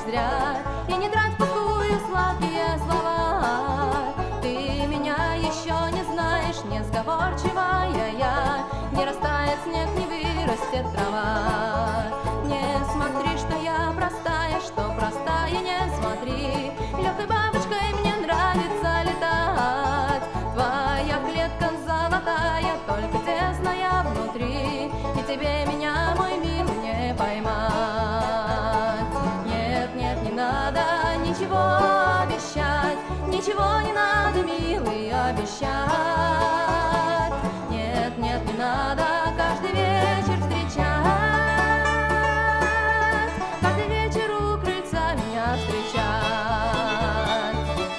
зря, и не трать впустую сладкие слова. Ты меня еще не знаешь, несговорчивая я, не растает снег, не вырастет трава. Не смотри, что я простая, что простая, не смотри. Легкой бабочкой мне нравится летать. Твоя клетка золотая, только тесная внутри, и тебе меня, мой милый, не поймать. Нет, нет, не надо ничего обещать, ничего не надо, милый, обещать. Нет, нет, не надо каждый вечер встречать, каждый вечер у крыльца меня встречать.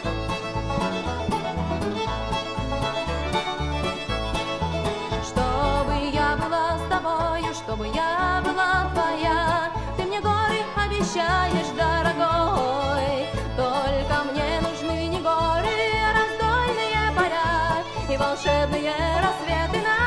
Чтобы я была с тобою, чтобы я была твоя, ты мне горы обещаешь, дорогой. Только мне нужны не горы, а раздольные поля и волшебные рассветы на